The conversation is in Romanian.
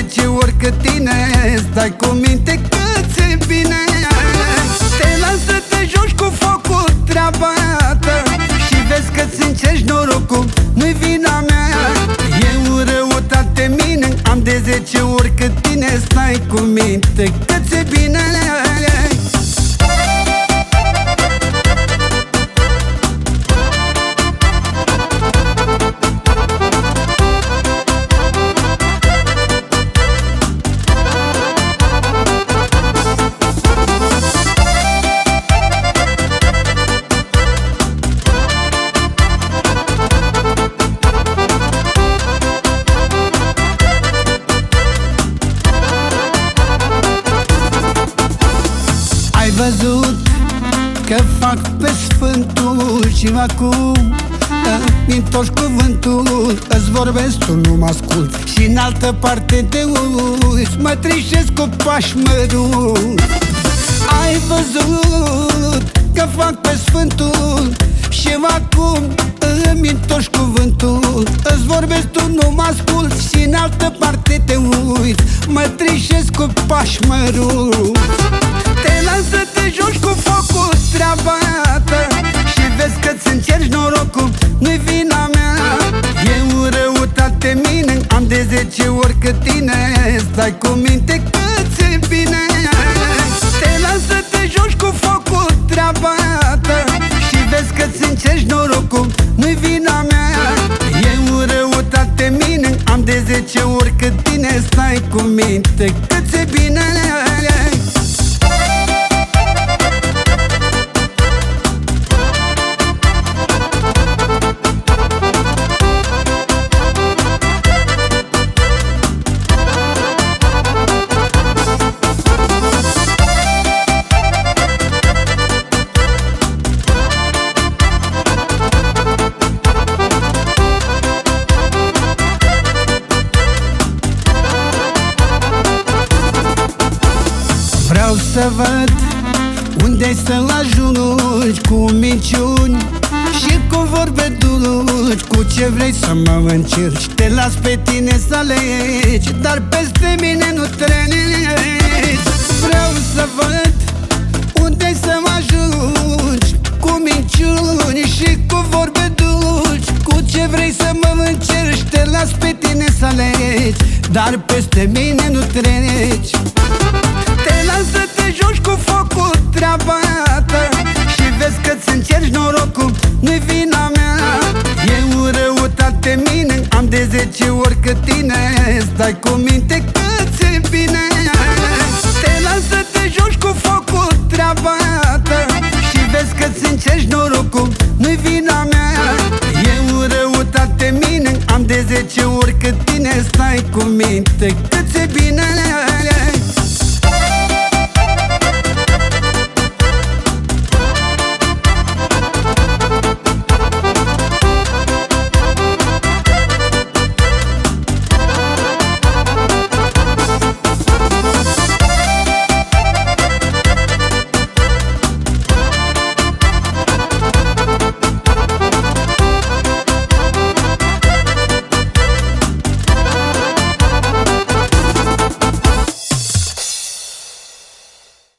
10 ori cât tine. Stai cu minte că ți-e bine. Te las să te joci cu focul, treaba ta, și vezi că-ți încerci norocul, nu-i vina mea. E o răutate mine, am de 10 ori cât tine. Stai cu minte că ți-e bine. Ai văzut că fac pe sfântul și acum îmi întorci cuvântul. Îți vorbesc, tu nu mă ascult și în altă parte te uiți. Mă trișesc cu pași mărunți. Ai văzut că fac pe sfântul și acum îmi întorci cuvântul. Îți vorbesc, tu nu mă ascult și în altă parte te uiți. Mă trișesc cu pași mărunți. Te las să te joci cu focul, treaba ta, și vezi că-ți încerci norocul, nu-i vina mea. E o răutate mine, am de 10 ori cât tine. Stai cu minte că ți-e bine. Te las să te joci cu focul, treaba ta, și vezi că-ți încerci norocul, nu-i vina mea. E o răutate mine, am de 10 ori cât tine. Stai cu minte că ți-e bine. Vreau să văd unde-i să ajungi cu minciuni și cu vorbe dulci. Cu ce vrei să mă încerci, te las pe tine să alegi, dar peste mine nu treci. Vreau să văd unde-i să ajungi cu minciuni și cu vorbe dulci. Cu ce vrei să mă încerci, te las pe tine să alegi, dar peste mine nu treci. Te las să te joci cu focul, treaba ta, și vezi că-ți încerci norocul, nu-i vina mea. E o răutate mine, am de 10 ori cât tine. Stai cu minte că ți-e bine. Te las să te joci cu focul, treaba ta, și vezi că-ți încerci norocul, nu-i vina mea. E o răutate mine, am de 10 ori cât tine. Stai cu minte că ți-e bine.